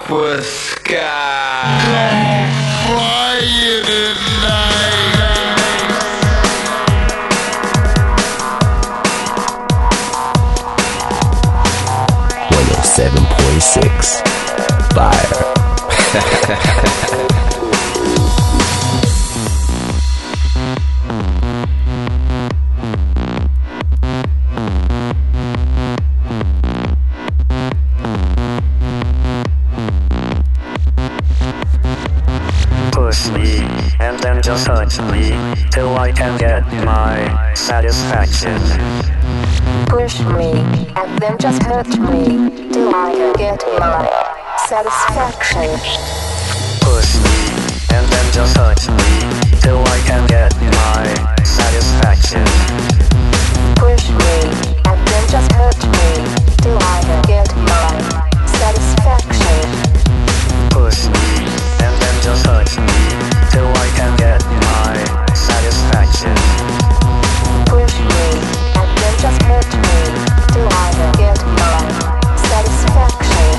Aquasky. Fire tonight. 107.6 Fire. Push me, and then just touch me, till I can get my satisfaction. Push me, and then just hurt me, till I can get my satisfaction. Push me, and then just touch me, till I can get my satisfaction. Push me, and then just hurt me, till I can get my satisfaction. Push me, and then just touch me, till I can get my satisfaction. Push me, and then just hurt me, till I can get my satisfaction.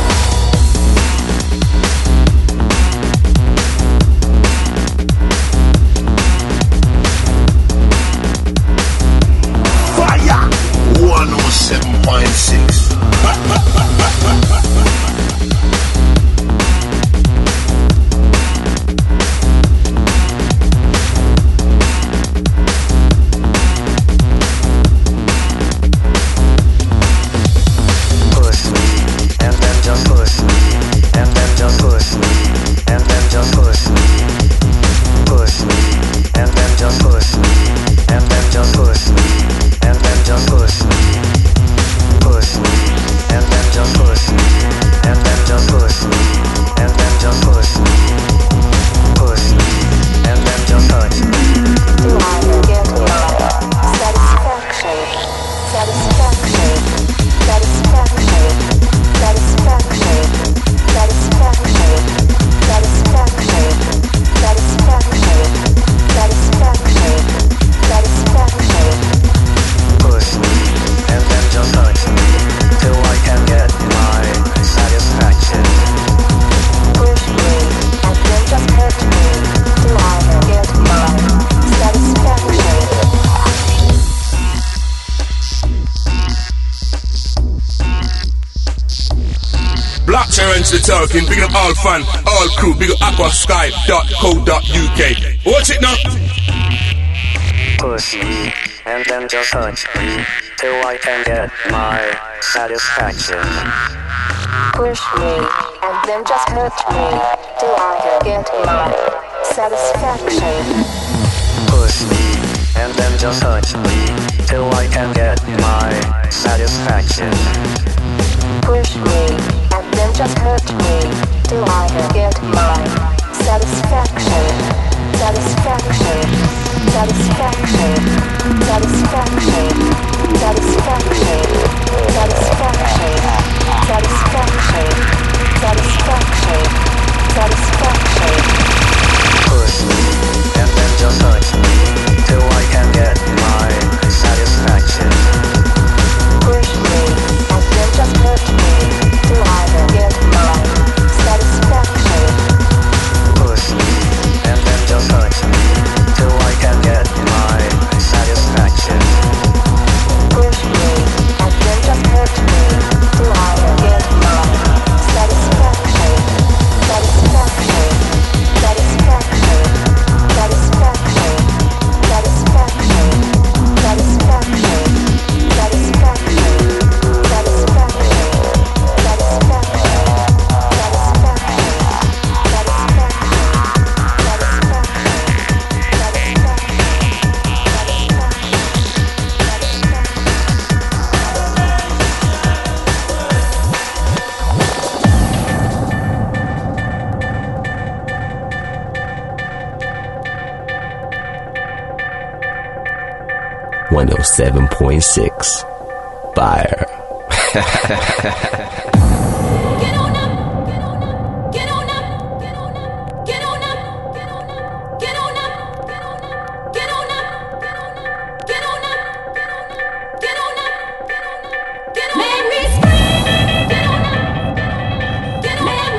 Fire 107.6. The talking, big up all fan, all crew, big up aquasky.co.uk. Watch it now. Push me, and then just touch me, till I can get my satisfaction. Push me, and then just hurt me, till I can get my satisfaction. Push me, and then just touch me, till I can get my satisfaction. Push me, and then just hurt me, till I can get my satisfaction. Satisfaction. Satisfaction. Satisfaction. Satisfaction. Satisfaction. Satisfaction. Satisfaction. Satisfaction. Push me, and then just touch me, till I can get my satisfaction. Push me, and then just hurt me, till I can get my satisfaction. Push me, and then just touch me, till I can get my satisfaction. Push me, and then just hurt me, till I can get my satisfaction. Satisfaction. Satisfaction. Satisfaction. Satisfaction. Satisfaction. Satisfaction. One 107.6 Fire. Make me scream. Get on up.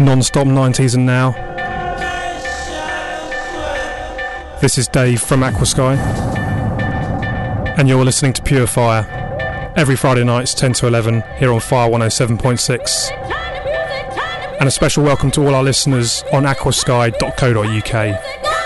non-stop 90s and now. This is Dave from Aquasky, and you're listening to Pure Fire every Friday nights 10 to 11 here on Fire 107.6. And a special welcome to all our listeners on aquasky.co.uk.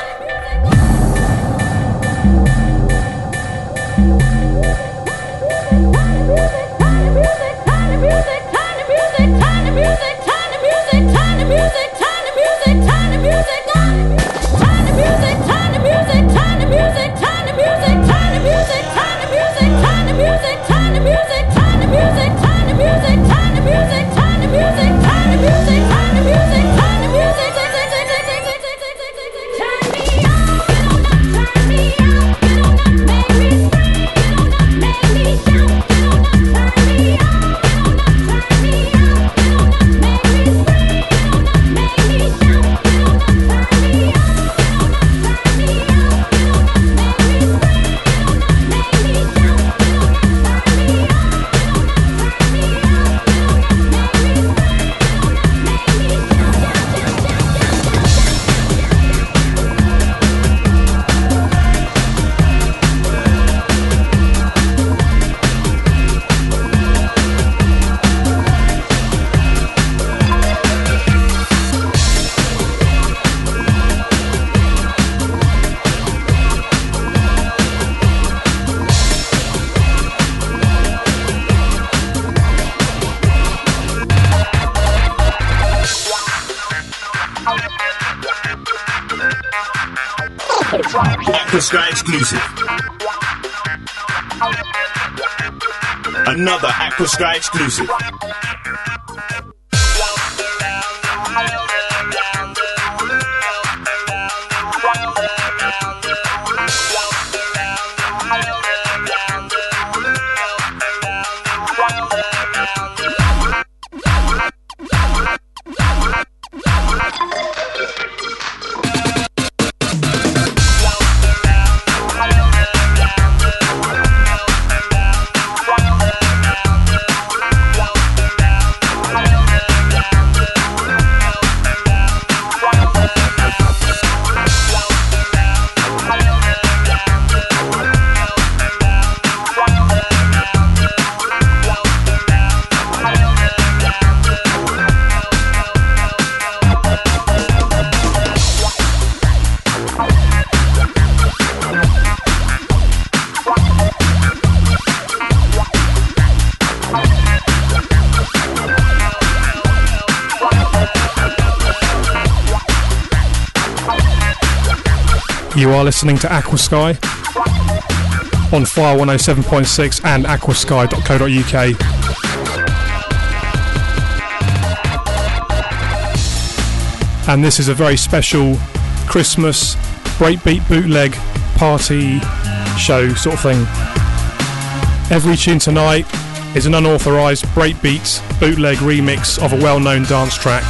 Aquasky exclusive. Another Aquasky exclusive. You are listening to Aquasky on Fire 107.6 and aquasky.co.uk. And this is a very special Christmas breakbeat bootleg party show sort of thing. Every tune tonight is an unauthorised breakbeat bootleg remix of a well-known dance track.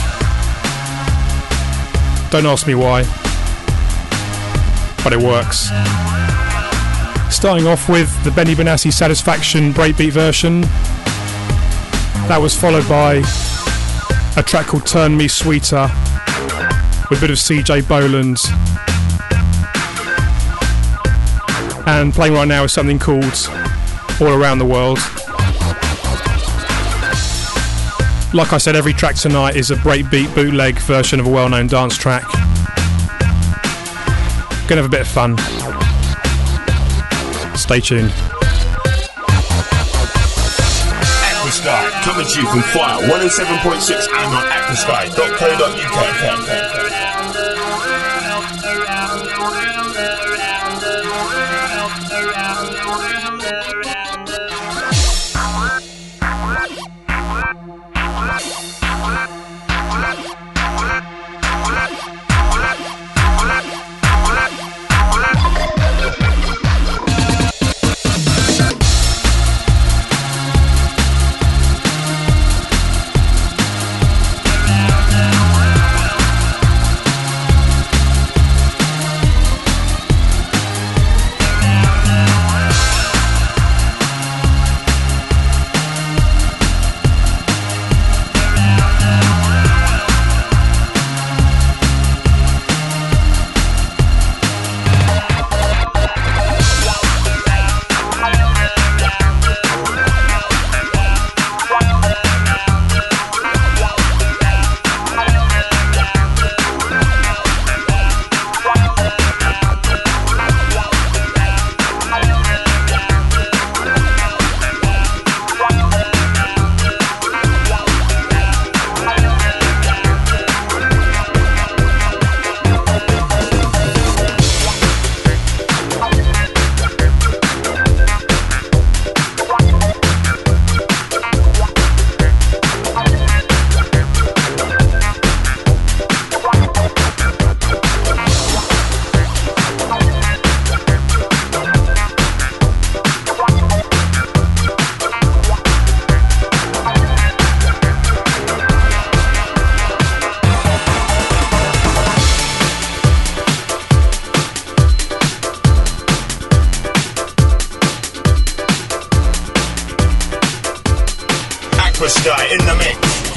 Don't ask me why, but it works. Starting off with the Benny Benassi Satisfaction breakbeat version. That was followed by a track called Turn Me Sweeter with a bit of CJ Boland. And playing right now is something called All Around the World. Like I said, every track tonight is a breakbeat bootleg version of a well-known dance track. Gonna have a bit of fun. Stay tuned. Aquasky, coming to you from Fire 107.6 and on aquasky.co.uk. in the mix.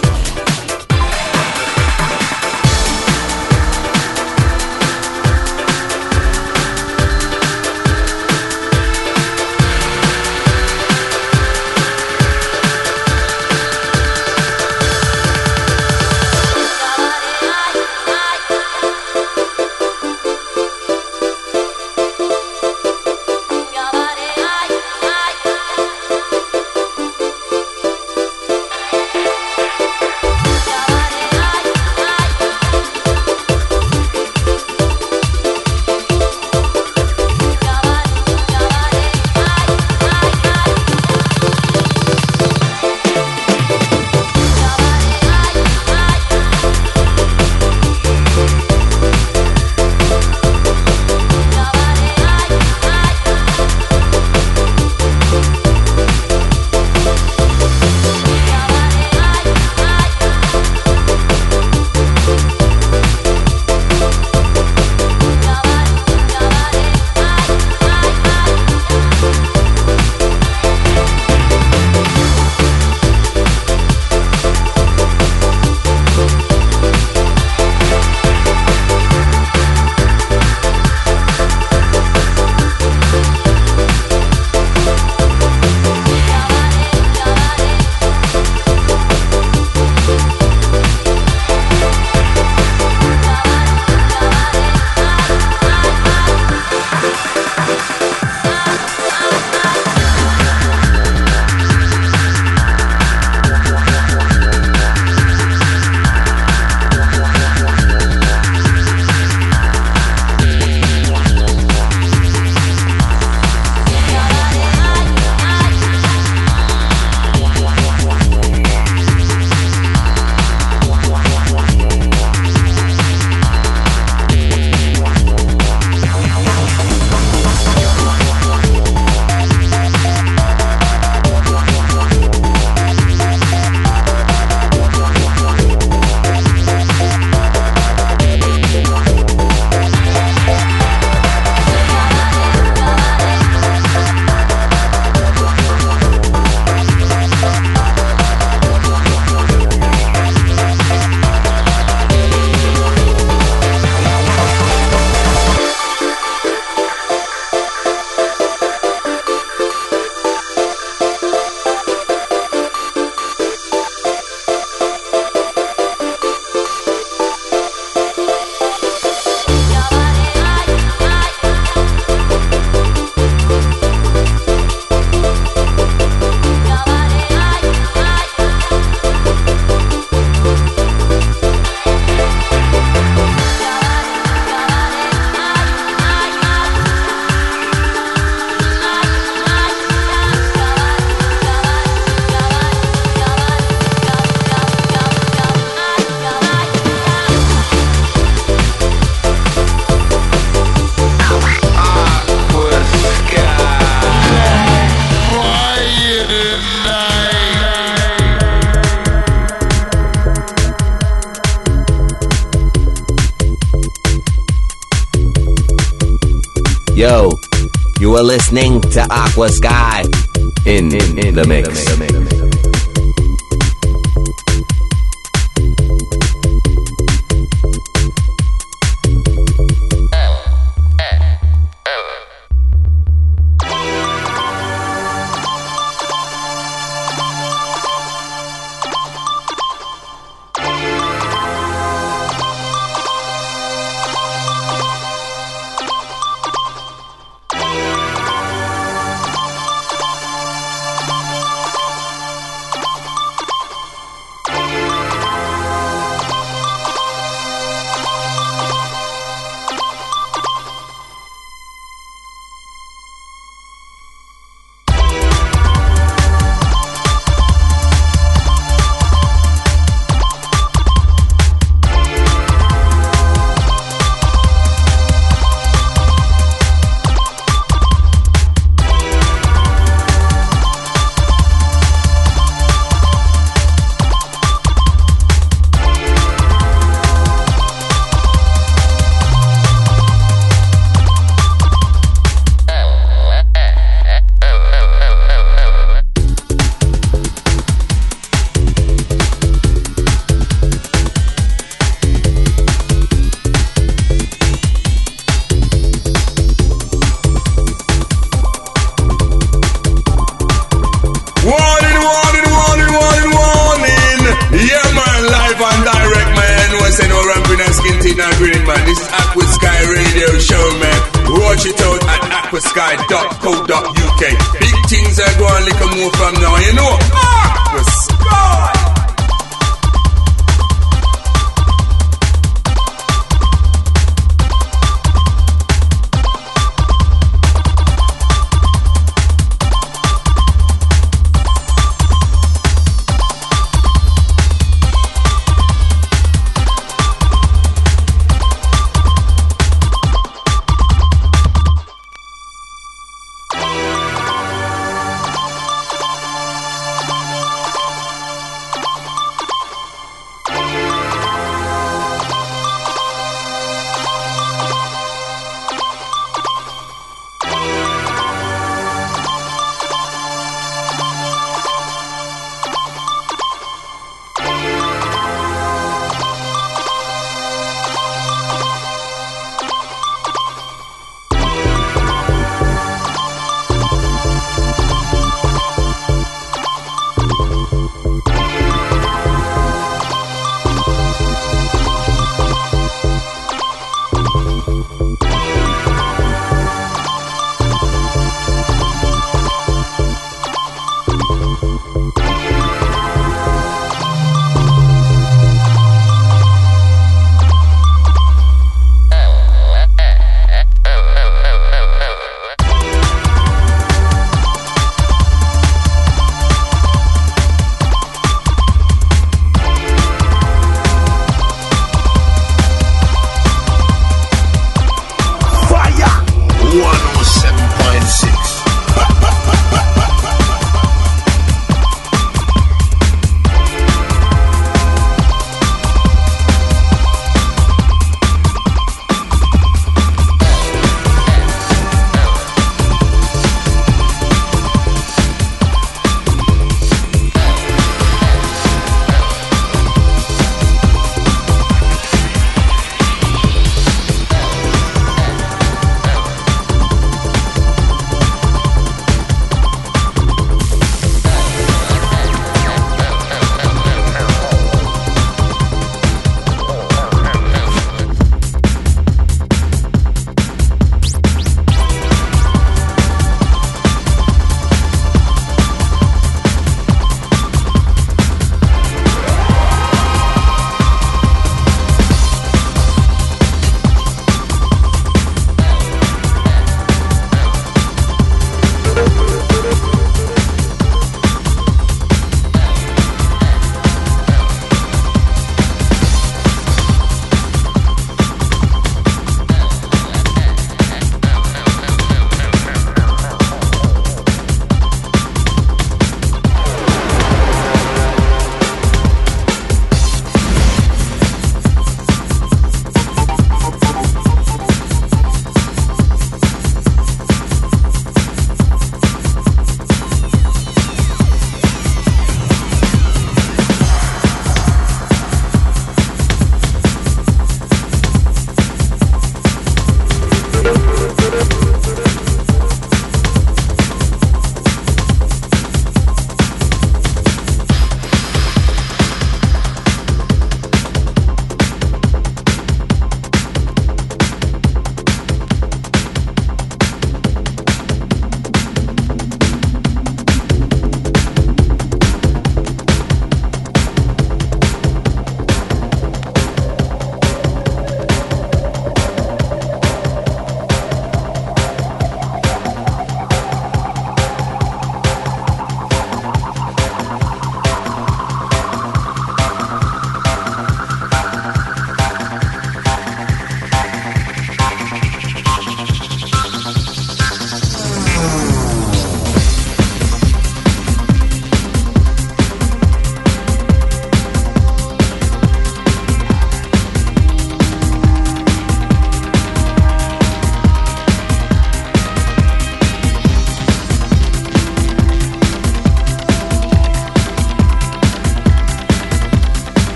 Yo, you are listening to Aqua Sky in the mix. This Aqua Sky Radio Show, man. Watch it out at aquasky.co.uk. Big things are going a little more from now, you know. Aqua Sky.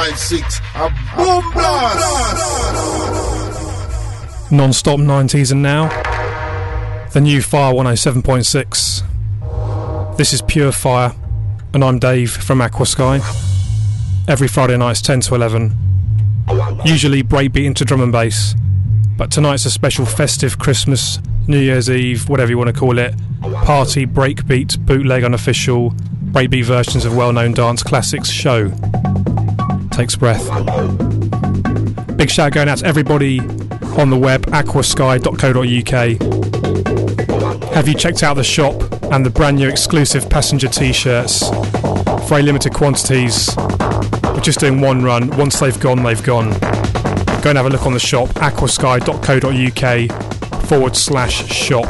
107.6, a boom blast. Non-stop 90s and now. The new Fire 107.6. This is Pure Fire, and I'm Dave from Aquasky. Every Friday night it's 10 to 11. Usually breakbeat into drum and bass, but tonight's a special festive Christmas, New Year's Eve, whatever you want to call it, party breakbeat, bootleg, unofficial, breakbeat versions of well-known dance classics show. Takes breath. Big shout going out to everybody on the web, aquasky.co.uk. Have you checked out the shop and the brand new exclusive passenger t-shirts? Very limited quantities. We're just doing one run. Once they've gone, they've gone. Go and have a look on the shop, aquasky.co.uk/shop.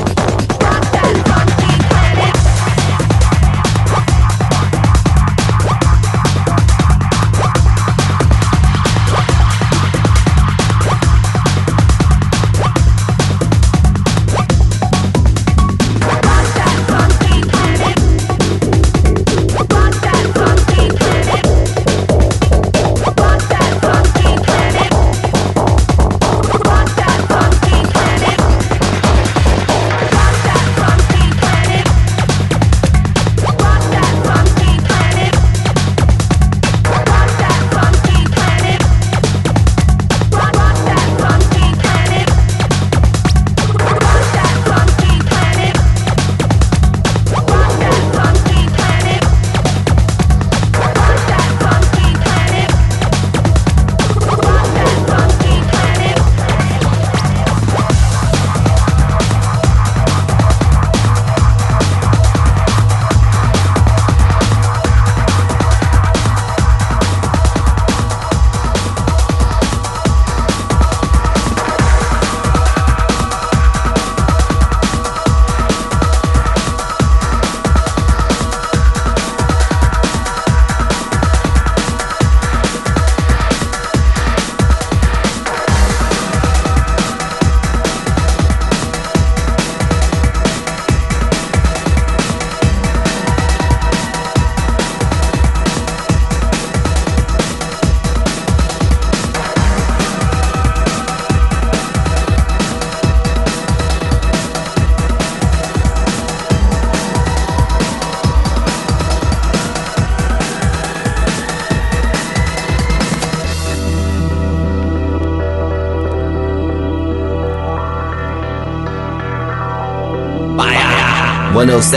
Fire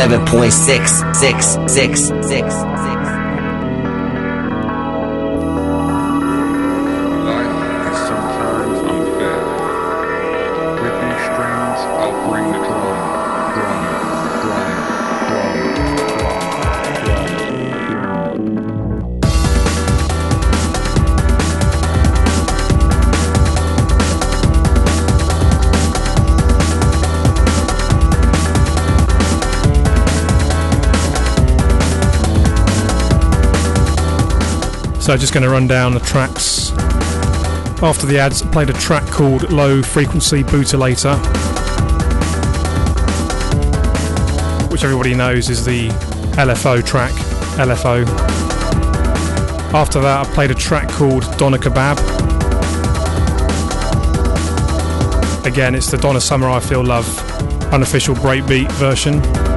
107.66666. So just going to run down the tracks. After the ads, I played a track called Low Frequency Bootulator, which everybody knows is the LFO track, LFO. After that, I played a track called Donna Kebab. Again, it's the Donna Summer I Feel Love unofficial breakbeat version.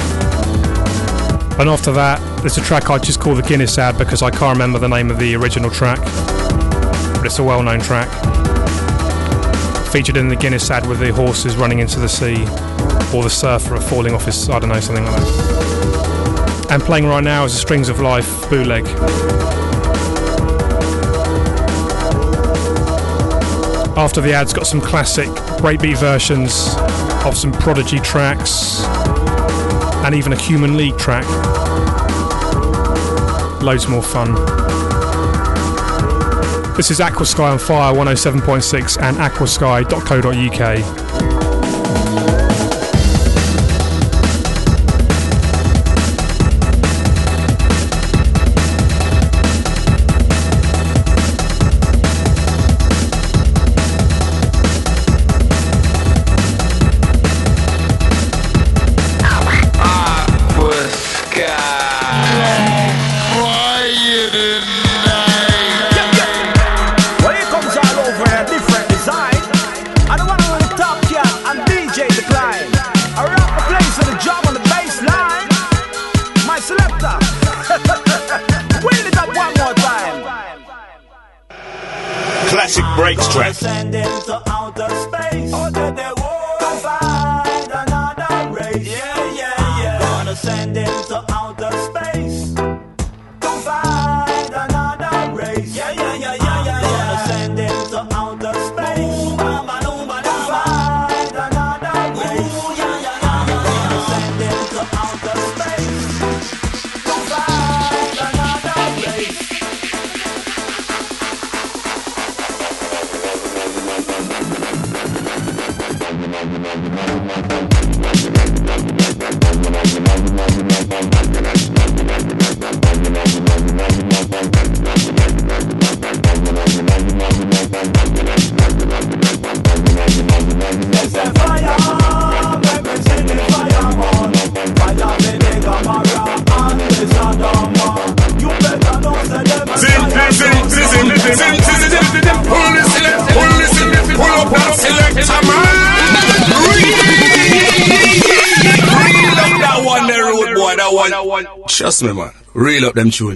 And after that, there's a track I just call the Guinness ad because I can't remember the name of the original track, but it's a well-known track. Featured in the Guinness ad with the horses running into the sea, or the surfer falling off his, I don't know, something like that. And playing right now is a Strings of Life bootleg. After the ads, got some classic breakbeat versions of some Prodigy tracks, and even a Human League track. Loads more fun. This is Aquasky on Fire 107.6 and aquasky.co.uk. Fire tonight. track. Send him to outer space. Or did they find another race? Yeah. Gonna send him to outer space. Find another race. Yeah. Gonna send him to outer space. Find another race. Gonna send him to outer space. Find another race. There's a fire, let me see the fire on. Fire, the nigga, Mara, and the Sadama. You better know that them are pull up and select a man. Reel up that one, the road boy, that one. Trust me, man. Reel up them tune.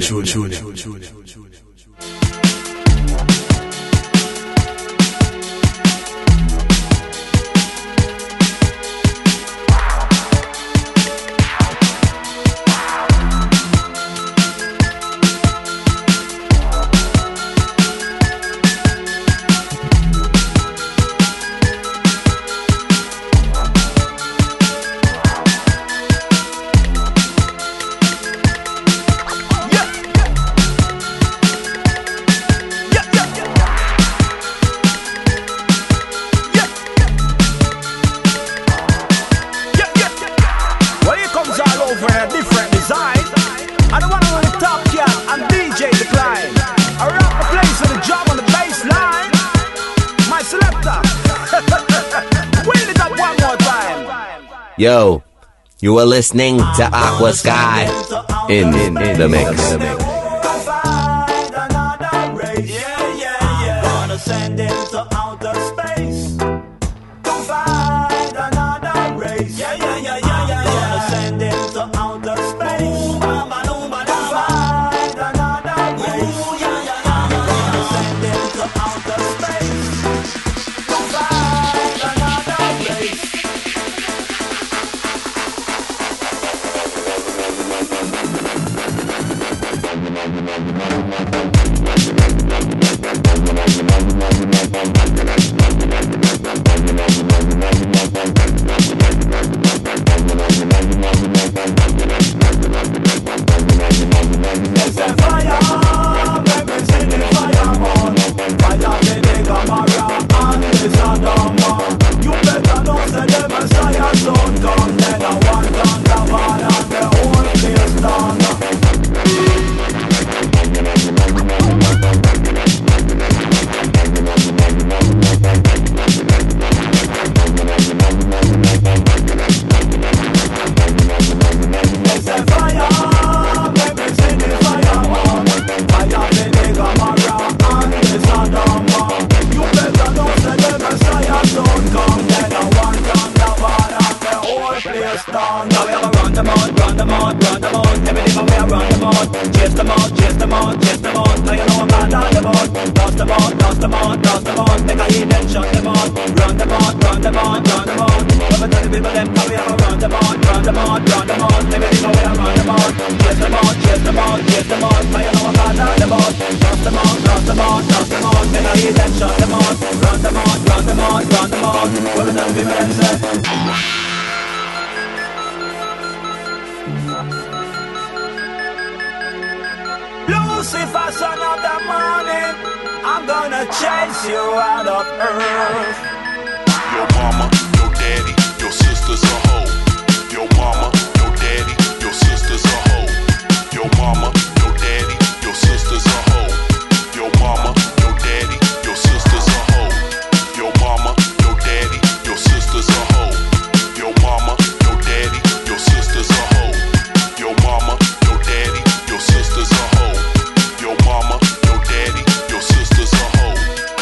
Yo, you are listening to Aqua Sky in the mix. Gonna send him to outer space. Find another race. Gonna send him to outer space. Find another race. Gonna send him to outer space. Find another race. There's a fire, let me see the fire on. Fire, the nigga, Mara, and the Sadama. You better know that the Messiah don't come. Then I want on the ball and the whole place done. There's a fire, let me see the fire on. Fire, the nigga, Mara, and the Sadama. You better know that the Messiah don't come. Then I want on the ball and the whole place done. Now we have a run them out. Every day we have run them out. Chase them out. Now you know I'm bad on the boat. Dust them out. Make a heat and shut them out. Run them out. Never tell the people them how we have a run them out. Every day we have run them out. Chase them out. Now you know I'm bad on the boat. Dust them out. Make a heat and shut them out. Run them out. What the people them say? Lucifer, son of the morning, I'm gonna chase you out of earth. Your mama, your daddy, your sister's a hoe. Your mama, your daddy, your sister's a hoe. Your mama, your daddy, your sister's a hoe. Your mama, your daddy, your sister's a hoe. Your mama, your daddy, your sister's a hoe. Your mama, your daddy, your sister's a hoe. Your mama, your daddy, your sister's a hoe. Your mama, your daddy, your sister's a hoe.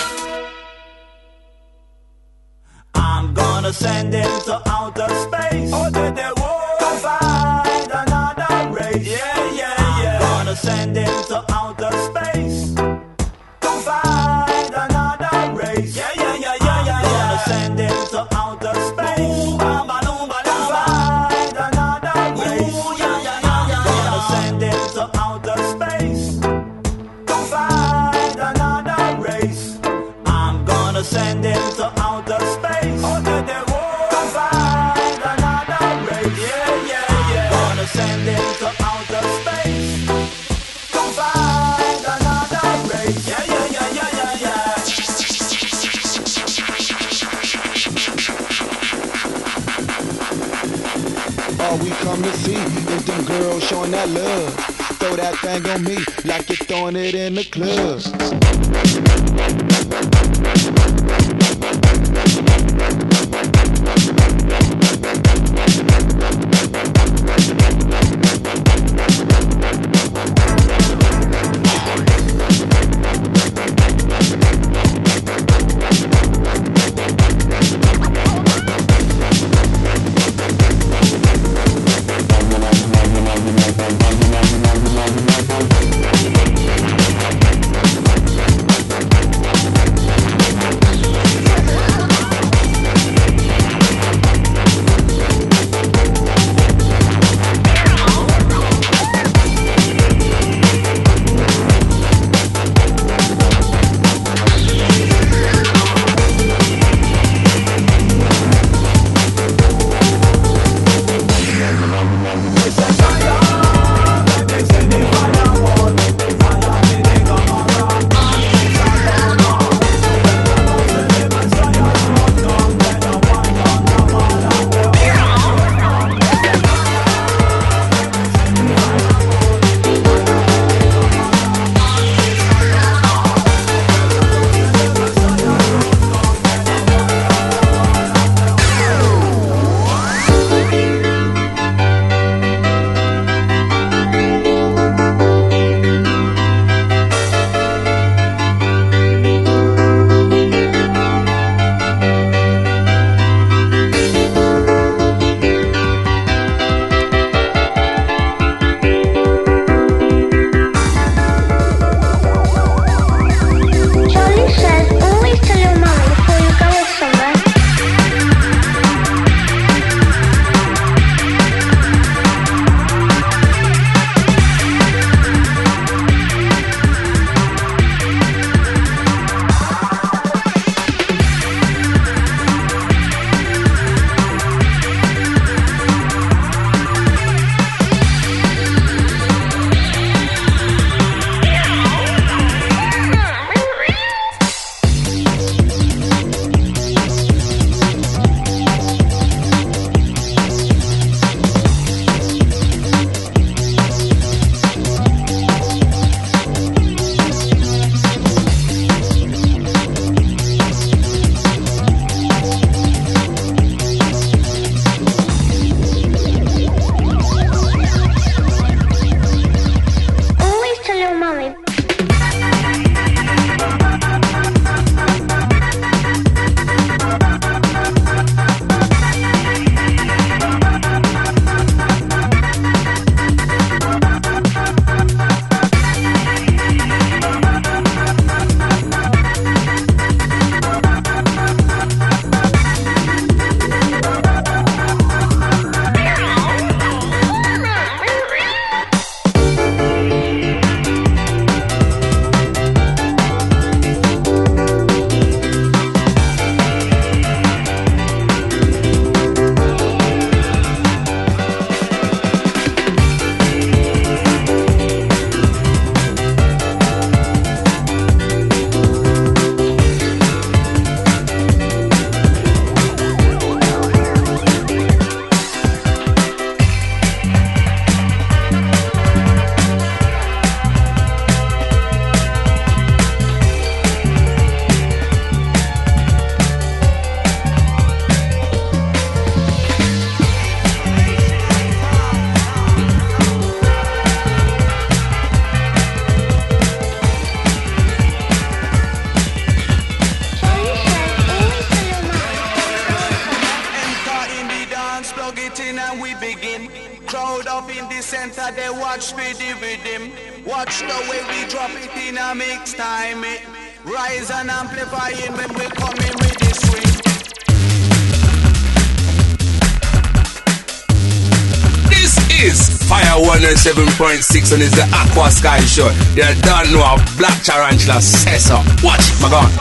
I'm gonna send him to outer space. Or did they find another race? Yeah. Gonna send him to outer space. Find another race. to outer space. Find another race. Gonna send him to outer space. To find another race. I'm gonna send him to outer space. To find another race. Gonna send him to outer space. To find another race. All we come to see is them girls showing that love. Throw that thing on me like you're throwing it in the club. center, they watch me with him. Watch the way we drop it in a mix time. Rise and amplifying when we come in with the swing. Fire 107.6 and it's the Aqua Sky Show. You don't know how Black Tarantula says so. Watch it, my God.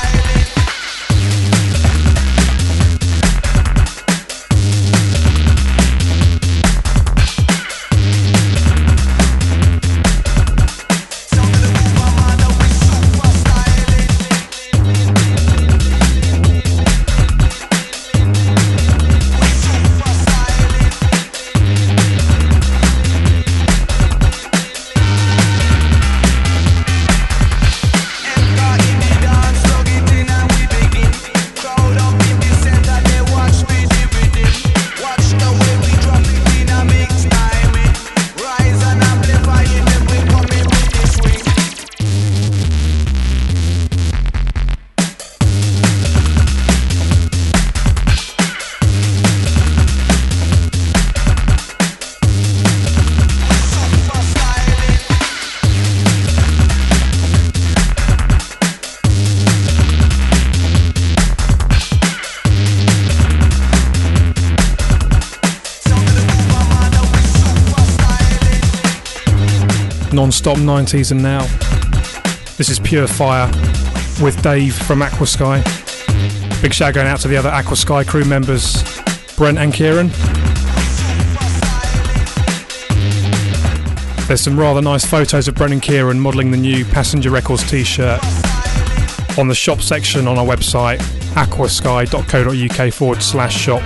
Non-stop 90s and now. This is Pure Fire with Dave from Aqua Sky. Big shout going out to the other Aqua Sky crew members, Brent and Kieran. There's some rather nice photos of Brent and Kieran modelling the new Passenger Records t-shirt on the shop section on our website, aquasky.co.uk/shop.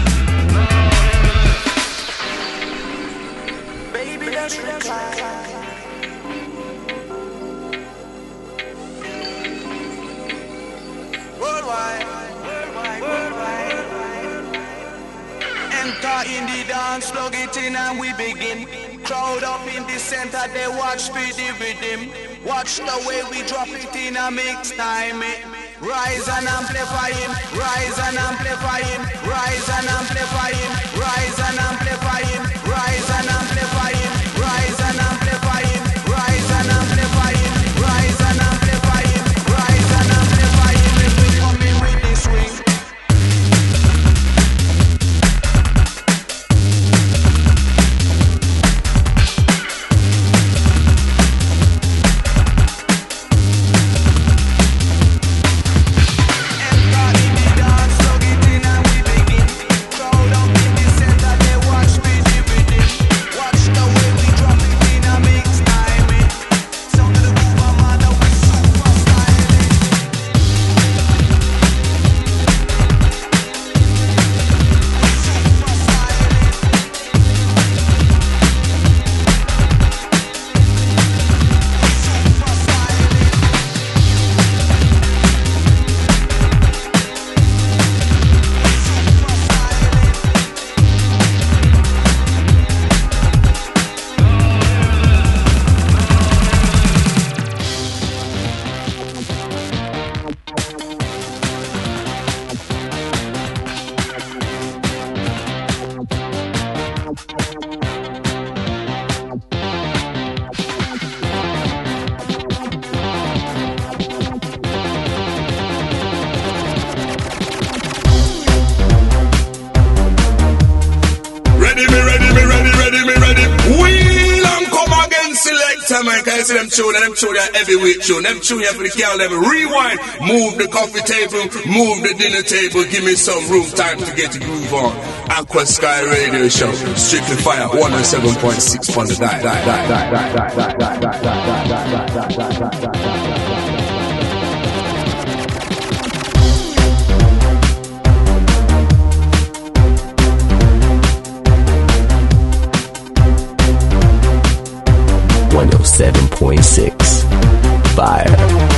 They watch with the rhythm. Watch the way we drop it in a mix time. Rise and amplify him. Rise and amplify him. Rise and amplify him. Rise and amplify him. Rise and amplify him. Rise and amplify him. Rise and amplify him. Rise and amplify him. Rise and amplify him. If we come in with this swing. Them tune every week tune. Them tune here for the girl, them rewind, move the coffee table, move the dinner table, give me some room time to get the groove on. Aqua Sky Radio Show, strictly fire, 107.6 on the die. 107.6 Fire.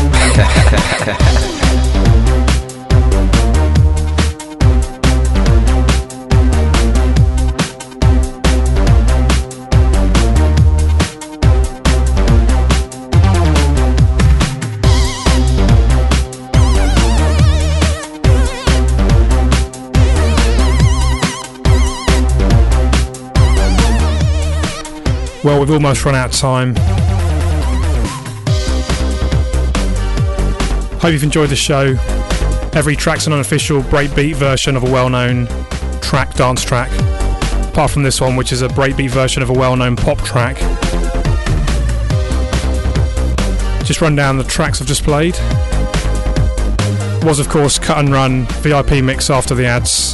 Well, we've almost run out of time. Hope you've enjoyed the show. Every track's an unofficial breakbeat version of a well-known track, dance track. apart from this one, which is a breakbeat version of a well-known pop track. Just run down the tracks I've just played. Was of course Cut and Run VIP mix after the ads,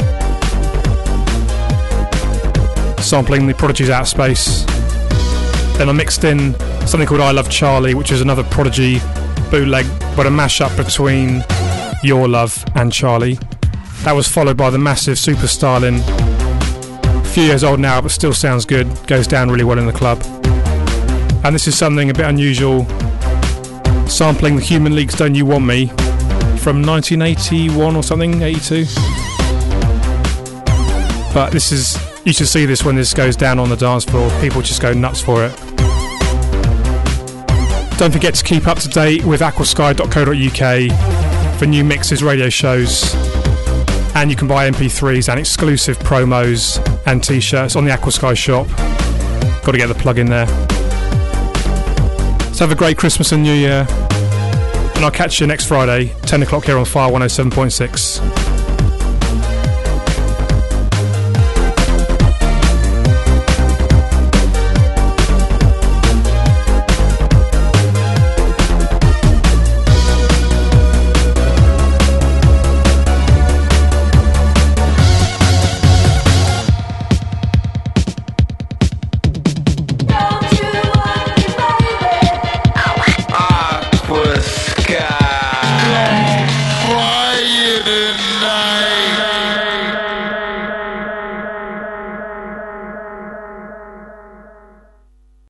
sampling the Prodigy's Out Space. Then I mixed in something called I Love Charlie, which is another Prodigy bootleg, but a mashup between Your Love and Charlie. That was followed by the massive Super Starlin', a few years old now but still sounds good, goes down really well in the club. And this is something a bit unusual, sampling the Human League's Don't You Want Me from 1981 or something, 82. But this is, you should see this when this goes down on the dance floor. People just go nuts for it. Don't forget to keep up to date with aquasky.co.uk for new mixes, radio shows, and you can buy MP3s and exclusive promos and t-shirts on the Aquasky shop. Got to get the plug in there. So have a great Christmas and New Year, and I'll catch you next Friday, 10 o'clock here on Fire 107.6.